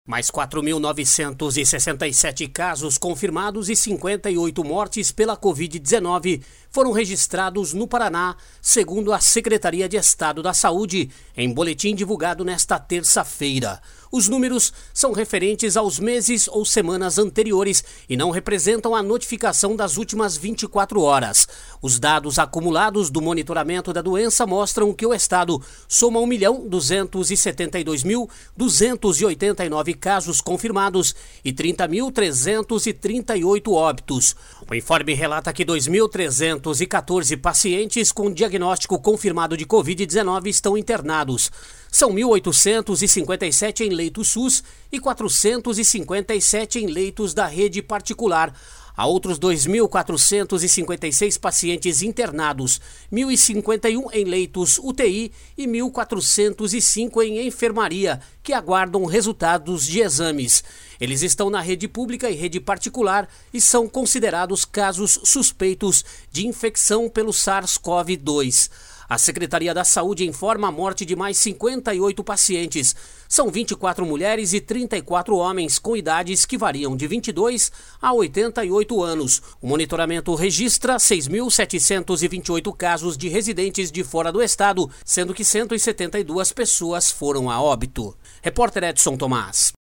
Mais 4.967 casos confirmados e 58 mortes pela Covid-19 foram registrados no Paraná, segundo a Secretaria de Estado da Saúde, em boletim divulgado nesta terça-feira. Os números são referentes aos meses ou semanas anteriores e não representam a notificação das últimas 24 horas. Os dados acumulados do monitoramento da doença mostram que o estado soma 1.272.289 casos confirmados e 30.338 óbitos. O informe relata que 2.314 pacientes com diagnóstico confirmado de Covid-19 estão internados. São 1.857 em leitos SUS e 457 em leitos da rede particular. Há outros 2.456 pacientes internados, 1.051 em leitos UTI e 1.405 em enfermaria, que aguardam resultados de exames. Eles estão na rede pública e rede particular e são considerados casos suspeitos de infecção pelo SARS-CoV-2. A Secretaria da Saúde informa a morte de mais 58 pacientes. São 24 mulheres e 34 homens com idades que variam de 22 a 88 anos. O monitoramento registra 6.728 casos de residentes de fora do estado, sendo que 172 pessoas foram a óbito. Repórter Edson Tomás.